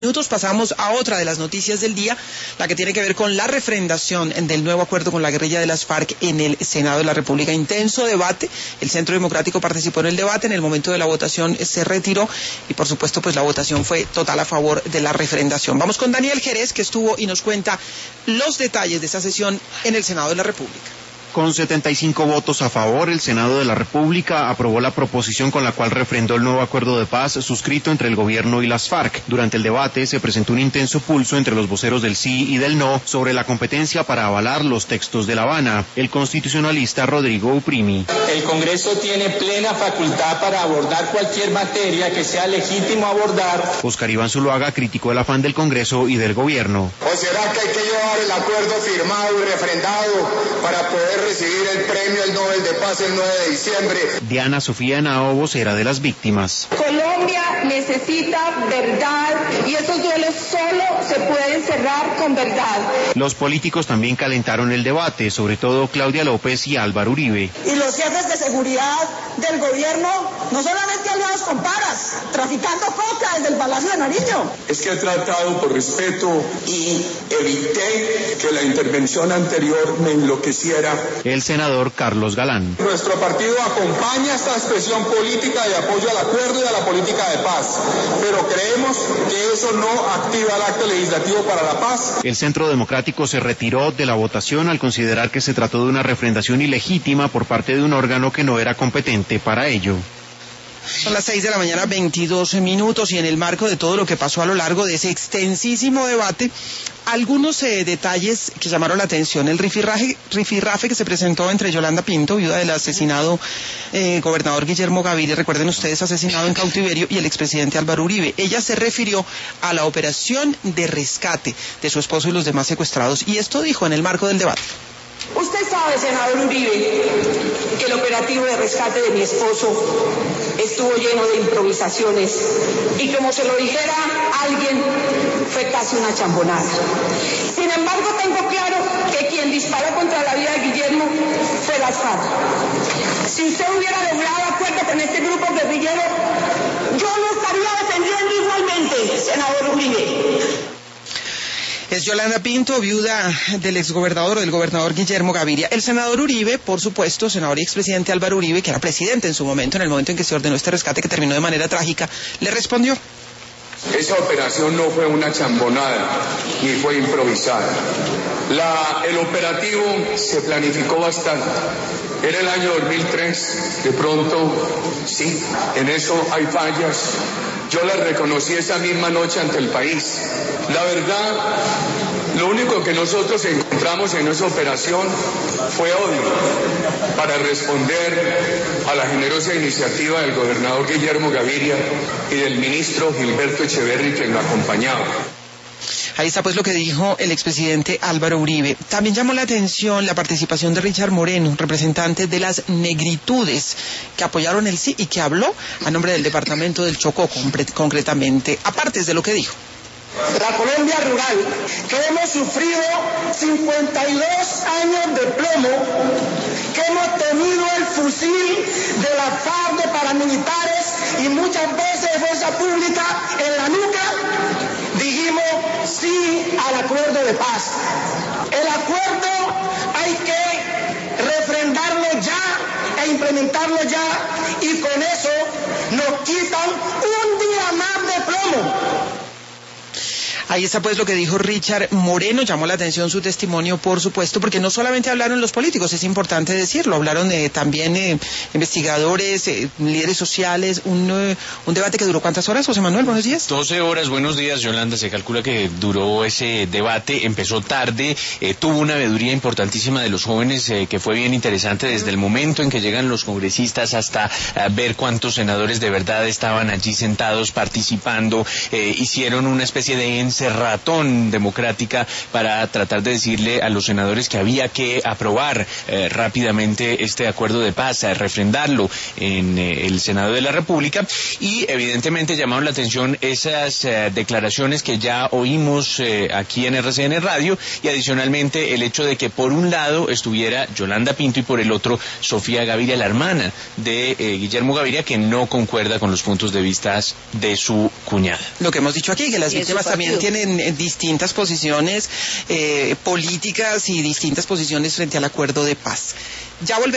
Minutos pasamos a otra de las noticias del día, la que tiene que ver con la refrendación del nuevo acuerdo con la guerrilla de las FARC en el Senado de la República. Intenso debate, el Centro Democrático participó en el debate, en el momento de la votación se retiró y por supuesto pues la votación fue total a favor de la refrendación. Vamos con Daniel Jerez, que estuvo y nos cuenta los detalles de esa sesión en el Senado de la República. Con 75 votos a favor, el Senado de la República aprobó la proposición con la cual refrendó el nuevo acuerdo de paz suscrito entre el gobierno y las FARC. Durante el debate se presentó un intenso pulso entre los voceros del sí y del no sobre la competencia para avalar los textos de La Habana. El constitucionalista Rodrigo Uprimi. El Congreso tiene plena facultad para abordar cualquier materia que sea legítimo abordar. Oscar Iván Zuluaga criticó el afán del Congreso y del gobierno. ¿O será que hay que llevar el acuerdo firmado y refrendado para poder recibir el premio el Nobel de Paz el 9 de diciembre? Diana Sofía Henao, vocera de las víctimas. Colombia necesita verdad y esos duelos solo se pueden cerrar con verdad. Los políticos también calentaron el debate, sobre todo Claudia López y Álvaro Uribe. Y los jefes de seguridad del gobierno no solamente aliados con paras, traficando coca desde el Palacio de Nariño. Es que he tratado por respeto y evité que la intervención anterior me enloqueciera. El senador Carlos Galán. Nuestro partido acompaña esta expresión política de apoyo al acuerdo y a la política de paz, pero creemos que eso no activa el acto legislativo para la paz. El Centro Democrático se retiró de la votación al considerar que se trató de una refrendación ilegítima por parte de un órgano que no era competente para ello. Son las 6 de la mañana, 22 minutos, y en el marco de todo lo que pasó a lo largo de ese extensísimo debate, algunos detalles que llamaron la atención. El rifirrafe que se presentó entre Yolanda Pinto, viuda del asesinado gobernador Guillermo Gaviria, recuerden ustedes, asesinado en cautiverio, y el expresidente Álvaro Uribe. Ella se refirió a la operación de rescate de su esposo y los demás secuestrados, y esto dijo en el marco del debate. Usted sabe, senador Uribe, que el operativo de rescate de mi esposo estuvo lleno de improvisaciones y como se lo dijera alguien, fue casi una chambonada. Sin embargo, tengo claro que quien disparó contra la vida de Guillermo fue las FARC. Si usted hubiera logrado acuerdo con este grupo guerrillero, yo lo estaría defendiendo igualmente, senador Uribe. Es Yolanda Pinto, viuda del exgobernador o del gobernador Guillermo Gaviria. El senador Uribe, por supuesto, senador y expresidente Álvaro Uribe, que era presidente en su momento, en el momento en que se ordenó este rescate que terminó de manera trágica, le respondió. Esa operación no fue una chambonada, ni fue improvisada. El operativo se planificó bastante. Era el año 2003, de pronto, sí, en eso hay fallas. Yo las reconocí esa misma noche ante el país. La verdad, lo único que nosotros encontramos en esa operación fue odio para responder a la generosa iniciativa del gobernador Guillermo Gaviria y del ministro Gilberto Echeverri, quien lo acompañaba. Ahí está pues lo que dijo el expresidente Álvaro Uribe. También llamó la atención la participación de Richard Moreno, representante de las negritudes, que apoyaron el sí y que habló a nombre del departamento del Chocó, concretamente, aparte de lo que dijo. La Colombia rural, que hemos sufrido 52 años de plomo, que hemos tenido el fusil de la FARC, de paramilitares y muchas veces de fuerza pública en la nuca, dijimos sí al acuerdo de paz. El acuerdo hay que refrendarlo ya e implementarlo ya, y con eso nos quitan un día más de plomo. Ahí está pues lo que dijo Richard Moreno. Llamó la atención su testimonio, por supuesto, porque no solamente hablaron los políticos, es importante decirlo, hablaron también investigadores, líderes sociales, un debate que duró ¿cuántas horas, José Manuel? Buenos días. 12 horas, buenos días, Yolanda. Se calcula que duró ese debate, empezó tarde, tuvo una veeduría importantísima de los jóvenes, que fue bien interesante desde el momento en que llegan los congresistas hasta ver cuántos senadores de verdad estaban allí sentados participando. Hicieron una especie de encendido cerratón democrática para tratar de decirle a los senadores que había que aprobar rápidamente este acuerdo de paz, refrendarlo en el Senado de la República, y evidentemente llamaron la atención esas declaraciones que ya oímos aquí en RCN Radio, y adicionalmente el hecho de que por un lado estuviera Yolanda Pinto y por el otro Sofía Gaviria, la hermana de Guillermo Gaviria, que no concuerda con los puntos de vista de su cuñada. Lo que hemos dicho aquí, que las víctimas también tienen distintas posiciones políticas y distintas posiciones frente al acuerdo de paz. Ya volveremos.